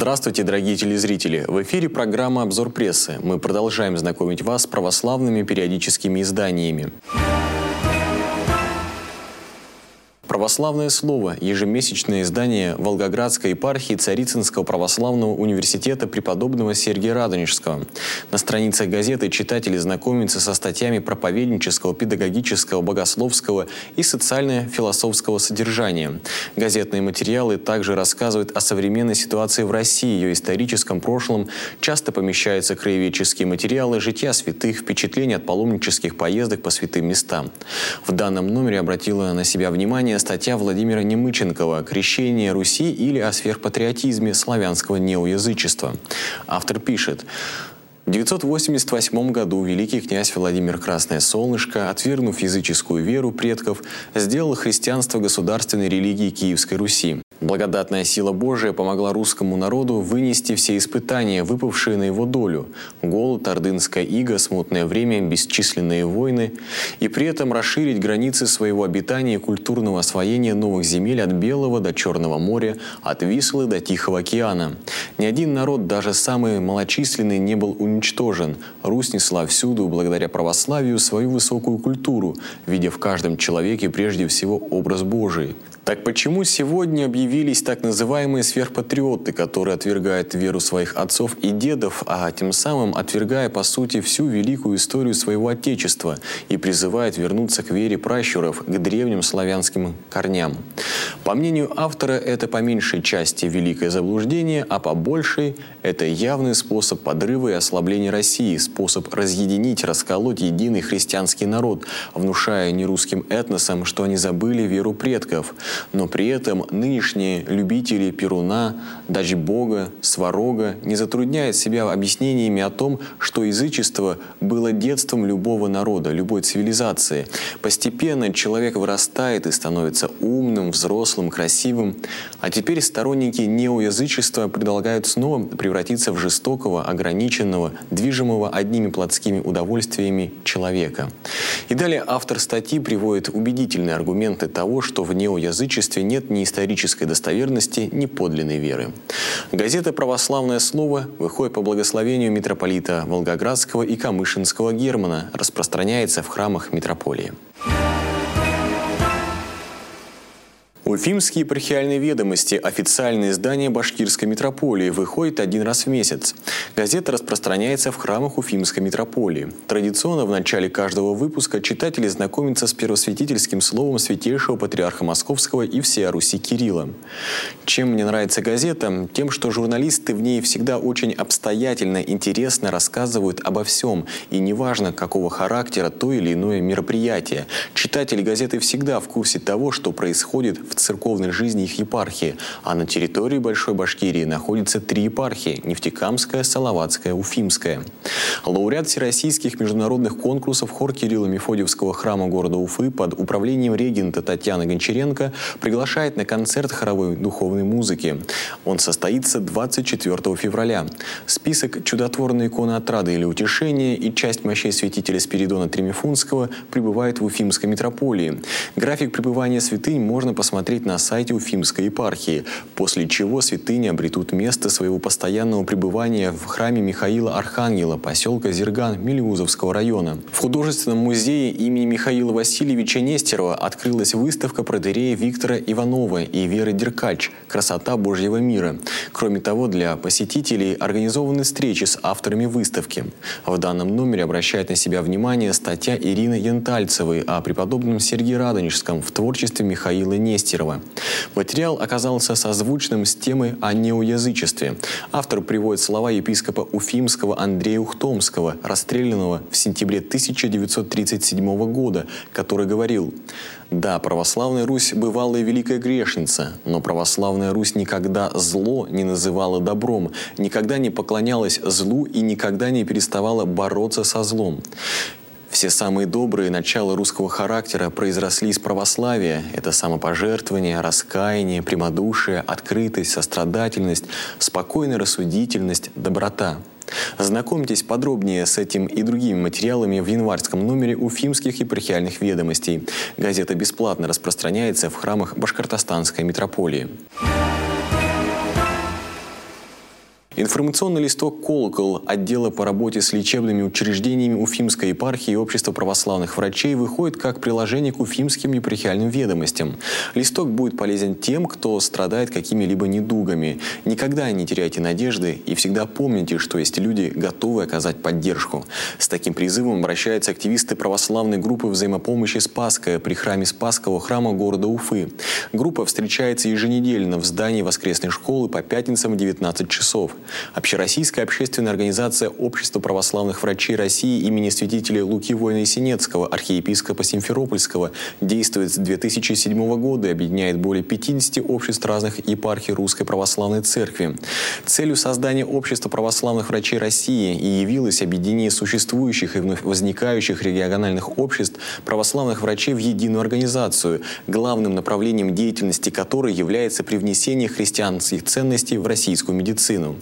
Здравствуйте, дорогие телезрители! В эфире программа «Обзор прессы». Мы продолжаем знакомить вас с православными периодическими изданиями. «Православное слово» – ежемесячное издание Волгоградской епархии Царицынского православного университета преподобного Сергия Радонежского. На страницах газеты читатели знакомятся со статьями проповеднического, педагогического, богословского и социально-философского содержания. Газетные материалы также рассказывают о современной ситуации в России, ее историческом прошлом, часто помещаются краеведческие материалы, жития святых, впечатления от паломнических поездок по святым местам. В данном номере обратила на себя внимание статья Владимира Немыченкова «Крещение Руси» или о сверхпатриотизме славянского неоязычества. Автор пишет: в 988 году великий князь Владимир Красное Солнышко, отвергнув языческую веру предков, сделал христианство государственной религией Киевской Руси. Благодатная сила Божия помогла русскому народу вынести все испытания, выпавшие на его долю – голод, ордынская ига, смутное время, бесчисленные войны – и при этом расширить границы своего обитания и культурного освоения новых земель от Белого до Черного моря, от Вислы до Тихого океана. Ни один народ, даже самый малочисленный, не был уничтожен. Русь несла всюду, благодаря православию, свою высокую культуру, видя в каждом человеке прежде всего образ Божий. Так почему сегодня объявились так называемые сверхпатриоты, которые отвергают веру своих отцов и дедов, а тем самым отвергая по сути всю великую историю своего Отечества и призывают вернуться к вере пращуров, к древним славянским корням? По мнению автора, это по меньшей части великое заблуждение, а по большей – это явный способ подрыва и ослабления России, способ разъединить, расколоть единый христианский народ, внушая нерусским этносам, что они забыли веру предков. Но при этом нынешние любители Перуна, Дачбога, Сварога не затрудняют себя объяснениями о том, что язычество было детством любого народа, любой цивилизации. Постепенно человек вырастает и становится умным, взрослым, красивым. А теперь сторонники неоязычества предлагают снова превратиться в жестокого, ограниченного, движимого одними плотскими удовольствиями человека. И далее автор статьи приводит убедительные аргументы того, что в неоязычестве нет ни исторической достоверности, ни подлинной веры. Газета «Православное слово» выходит по благословению митрополита Волгоградского и Камышинского Германа, распространяется в храмах митрополии. Уфимские епархиальные ведомости, официальное издание Башкирской митрополии, выходит один раз в месяц. Газета распространяется в храмах Уфимской митрополии. Традиционно в начале каждого выпуска читатели знакомятся с первосвятительским словом святейшего патриарха Московского и всея Руси Кирилла. Чем мне нравится газета? Тем, что журналисты в ней всегда очень обстоятельно, интересно рассказывают обо всем, и неважно, какого характера то или иное мероприятие. Читатели газеты всегда в курсе того, что происходит в церковной жизни их епархии, а на территории Большой Башкирии находятся 3 епархии – Нефтекамская, Салаватская, Уфимская. Лауреат всероссийских международных конкурсов хор Кирилло-Мефодиевского храма города Уфы под управлением регента Татьяны Гончаренко приглашает на концерт хоровой духовной музыки. Он состоится 24 февраля. Список чудотворной иконы отрады или утешения и часть мощей святителя Спиридона Тремифунского пребывает в Уфимской митрополии. График пребывания святынь можно посмотреть на сайте Уфимской епархии, после чего святыни обретут место своего постоянного пребывания в храме Михаила Архангела, поселка Зерган Мелеузовского района. В художественном музее имени Михаила Васильевича Нестерова открылась выставка протоиерея Виктора Иванова и Веры Деркач «Красота Божьего мира». Кроме того, для посетителей организованы встречи с авторами выставки. В данном номере обращает на себя внимание статья Ирины Янтальцевой о преподобном Сергии Радонежском в творчестве Михаила Нестерова. Материал оказался созвучным с темой о неоязычестве. Автор приводит слова епископа Уфимского Андрея Ухтомского, расстрелянного в сентябре 1937 года, который говорил: «Да, православная Русь бывала и великая грешница, но православная Русь никогда зло не называла добром, никогда не поклонялась злу и никогда не переставала бороться со злом». Все самые добрые начала русского характера произросли из православия. Это самопожертвование, раскаяние, прямодушие, открытость, сострадательность, спокойная рассудительность, доброта. Знакомьтесь подробнее с этим и другими материалами в январском номере Уфимских епархиальных ведомостей. Газета бесплатно распространяется в храмах Башкортостанской митрополии. Информационный листок «Колокол» отдела по работе с лечебными учреждениями Уфимской епархии и Общества православных врачей выходит как приложение к уфимским епархиальным ведомостям. Листок будет полезен тем, кто страдает какими-либо недугами. Никогда не теряйте надежды и всегда помните, что есть люди, готовые оказать поддержку. С таким призывом обращаются активисты православной группы взаимопомощи «Спасская» при храме Спасского храма города Уфы. Группа встречается еженедельно в здании воскресной школы по пятницам в 19 часов. Общероссийская общественная организация Общества православных врачей России имени святителя Луки Воина-Сенецкого, архиепископа Симферопольского, действует с 2007 года и объединяет более 50 обществ разных епархий Русской Православной Церкви. Целью создания Общества православных врачей России и явилось объединение существующих и вновь возникающих региональных обществ православных врачей в единую организацию, главным направлением деятельности которой является привнесение христианских ценностей в российскую медицину.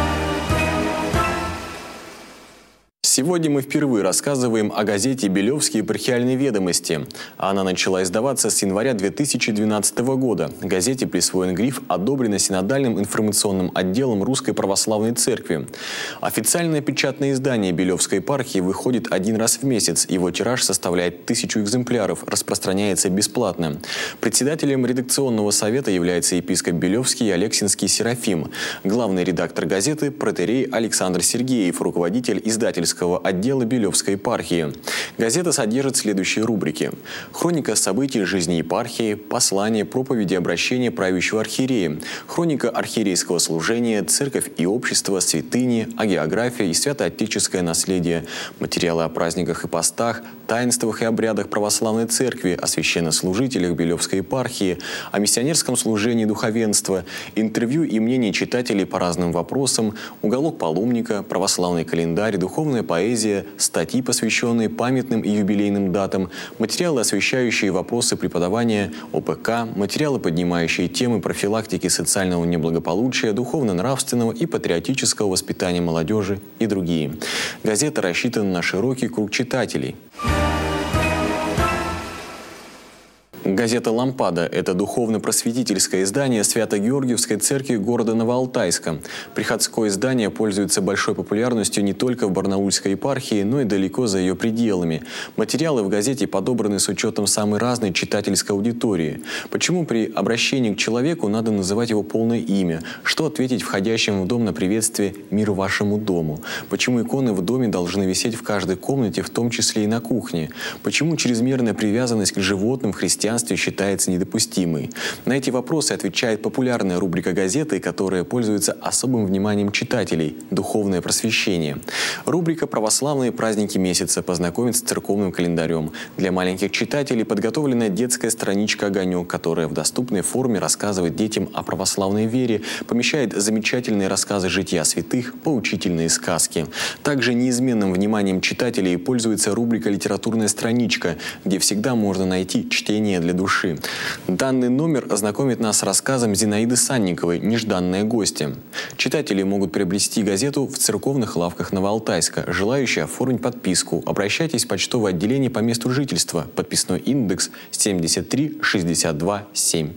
Сегодня мы впервые рассказываем о газете «Белевские епархиальные ведомости». Она начала издаваться с января 2012 года. Газете присвоен гриф «Одобрено синодальным информационным отделом Русской Православной Церкви». Официальное печатное издание Белевской епархии выходит один раз в месяц. Его тираж составляет 1000 экземпляров, распространяется бесплатно. Председателем редакционного совета является епископ Белевский Алексинский Серафим. Главный редактор газеты – протоиерей Александр Сергеев, руководитель издательского отдела Белевской епархии. Газета содержит следующие рубрики: хроника событий жизни епархии, послания, проповеди, обращения правящего архиерея, хроника архиерейского служения, церковь и общество, святыни, агеография и святоотеческое наследие, материалы о праздниках и постах, таинствах и обрядах православной церкви, о священнослужителях Белевской епархии, о миссионерском служении духовенства, интервью и мнения читателей по разным вопросам, уголок паломника, православный календарь, духовная поэзия, статьи, посвященные памятным и юбилейным датам, материалы, освещающие вопросы преподавания ОПК, материалы, поднимающие темы профилактики социального неблагополучия, духовно-нравственного и патриотического воспитания молодежи и другие. Газета рассчитана на широкий круг читателей. Газета «Лампада» – это духовно-просветительское издание Свято-Георгиевской церкви города Новоалтайска. Приходское издание пользуется большой популярностью не только в Барнаульской епархии, но и далеко за ее пределами. Материалы в газете подобраны с учетом самой разной читательской аудитории. Почему при обращении к человеку надо называть его полное имя? Что ответить входящим в дом на приветствие «Мир вашему дому»? Почему иконы в доме должны висеть в каждой комнате, в том числе и на кухне? Почему чрезмерная привязанность к животным в христианстве считается недопустимой? На эти вопросы отвечает популярная рубрика газеты, которая пользуется особым вниманием читателей – «Духовное просвещение». Рубрика «Православные праздники месяца» познакомит с церковным календарем. Для маленьких читателей подготовлена детская страничка «Огонек», которая в доступной форме рассказывает детям о православной вере, помещает замечательные рассказы жития святых, поучительные сказки. Также неизменным вниманием читателей пользуется рубрика «Литературная страничка», где всегда можно найти чтение для души. Данный номер ознакомит нас с рассказом Зинаиды Санниковой «Нежданные гости». Читатели могут приобрести газету в церковных лавках Новоалтайска. Желающие оформить подписку, обращайтесь в почтовое отделение по месту жительства. Подписной индекс 73627.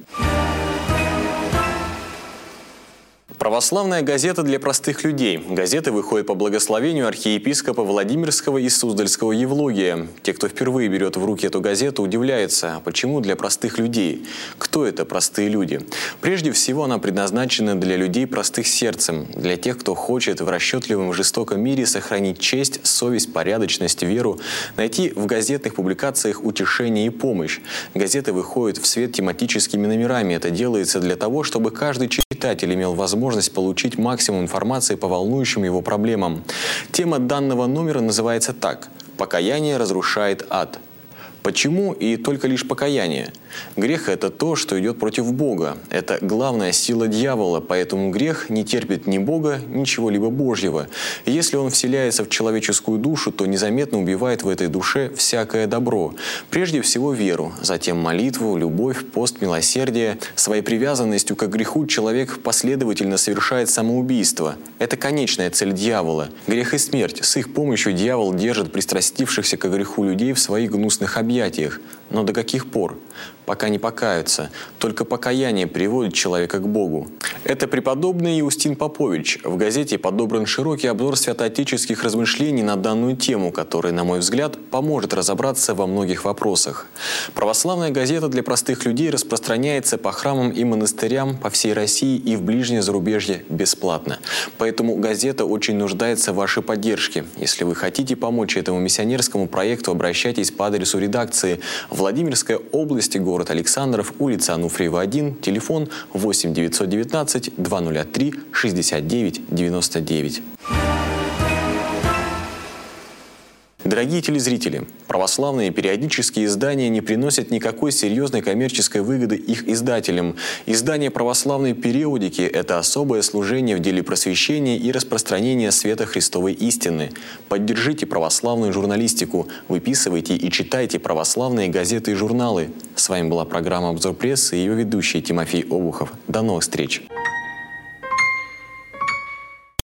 Православная газета для простых людей. Газета выходит по благословению архиепископа Владимирского и Суздальского Евлогия. Те, кто впервые берет в руки эту газету, удивляются, почему для простых людей. Кто это простые люди? Прежде всего, она предназначена для людей простых сердцем, для тех, кто хочет в расчетливом жестоком мире сохранить честь, совесть, порядочность, веру, найти в газетных публикациях утешение и помощь. Газета выходит в свет тематическими номерами. Это делается для того, чтобы каждый читатель имел возможность получить максимум информации по волнующим его проблемам. Тема данного номера называется так: «Покаяние разрушает ад». Почему и только лишь покаяние? Грех – это то, что идет против Бога. Это главная сила дьявола, поэтому грех не терпит ни Бога, ни чего-либо Божьего. И если он вселяется в человеческую душу, то незаметно убивает в этой душе всякое добро. Прежде всего веру, затем молитву, любовь, пост, милосердие. Своей привязанностью к греху человек последовательно совершает самоубийство. Это конечная цель дьявола. Грех и смерть. С их помощью дьявол держит пристрастившихся к греху людей в своих гнусных объятиях. объятиях. Но до каких пор? Пока не покаются. Только покаяние приводит человека к Богу. Это преподобный Иустин Попович. В газете подобран широкий обзор святоотеческих размышлений на данную тему, который, на мой взгляд, поможет разобраться во многих вопросах. Православная газета для простых людей распространяется по храмам и монастырям по всей России и в ближнее зарубежье бесплатно. Поэтому газета очень нуждается в вашей поддержке. Если вы хотите помочь этому миссионерскому проекту, обращайтесь по адресу редакции: Владимирская область, город Александров, улица Ануфриева, 1, телефон 8 919 203 69 99. Дорогие телезрители, православные периодические издания не приносят никакой серьезной коммерческой выгоды их издателям. Издание православной периодики – это особое служение в деле просвещения и распространения света Христовой истины. Поддержите православную журналистику, выписывайте и читайте православные газеты и журналы. С вами была программа «Обзор прессы» и ее ведущий Тимофей Обухов. До новых встреч!